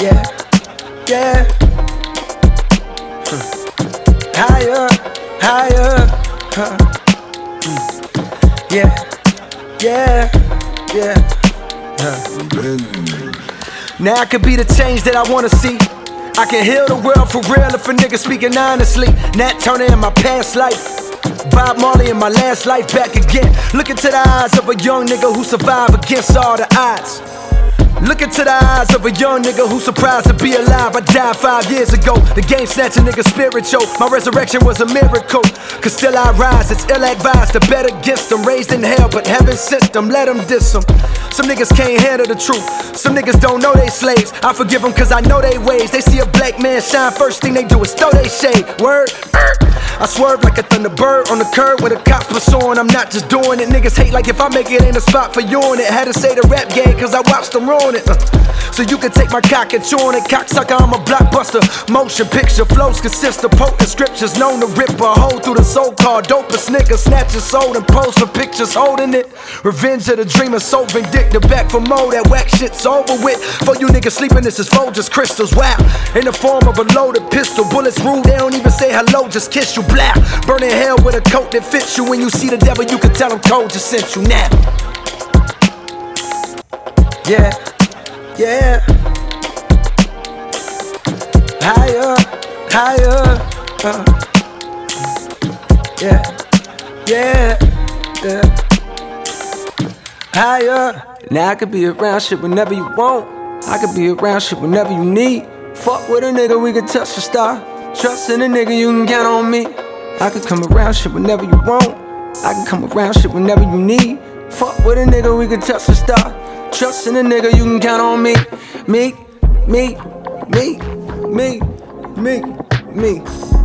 Yeah, yeah. Higher, higher. Yeah, yeah, yeah. Now I could be the change that I wanna see. I can heal the world for real if a nigga speaking honestly. Nat Turner in my past life, Bob Marley in my last life, back again. Look into the eyes of a young nigga who survived against all the odds. Look into the eyes of a young nigga who's surprised to be alive. I died 5 years ago. The game snatched a nigga spiritual. My resurrection was a miracle. Cause still I rise, it's ill-advised to bet against them. Raised in hell, but heaven sent them, let them diss them. Some niggas can't handle the truth. Some niggas don't know they slaves. I forgive them cause I know they ways. They see a black man shine, first thing they do is throw they shade. Word, I swerve like a thunderbird on the curb when the cops pursuing. I'm not just doing it. Niggas hate like if I make it ain't a spot for you on it. Had to say the rap game cause I watched them ruin it. So you can take my cock and chew on it. Cocksucker, I'm a blockbuster. Motion picture flows consist of potent scriptures known to rip a hole through the so-called dopest nigga. Snatch your soul and pose for pictures holding it. Revenge of the dreamer, so vindictive. Back for more, that whack shit's over with. For you niggas sleeping, this is Folgers crystals. Wow, in the form of a loaded pistol. Bullets rude, they don't even say hello, just kiss you. Blah, burning hell with a coat that fits you. When you see the devil, you can tell him cold just sent you now. Yeah, yeah. Higher, higher. Yeah, yeah, yeah. Higher. Now I could be around shit whenever you want. I could be around shit whenever you need. Fuck with a nigga, we can touch the star. Trust in a nigga, you can count on me. I could come around shit whenever you want. I can come around shit whenever you need. Fuck with a nigga, we can touch the star. Trust in a nigga, you can count on me. Me, me, me, me, me, me.